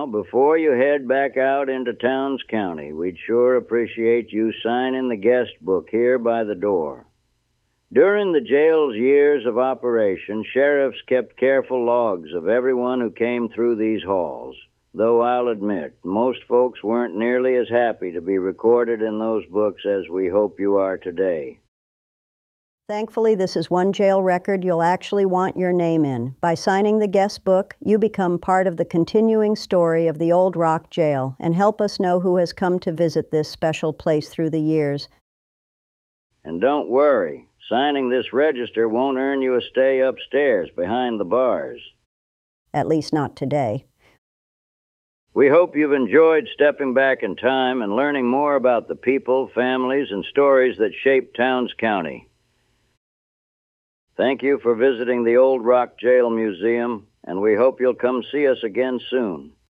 Now, before you head back out into Towns County, we'd sure appreciate you signing the guest book here by the door. During the jail's years of operation, sheriffs kept careful logs of everyone who came through these halls, though I'll admit, most folks weren't nearly as happy to be recorded in those books as we hope you are today. Thankfully, this is one jail record you'll actually want your name in. By signing the guest book, you become part of the continuing story of the Old Rock Jail and help us know who has come to visit this special place through the years. And don't worry, signing this register won't earn you a stay upstairs behind the bars. At least not today. We hope you've enjoyed stepping back in time and learning more about the people, families, and stories that shape Towns County. Thank you for visiting the Old Rock Jail Museum, and we hope you'll come see us again soon.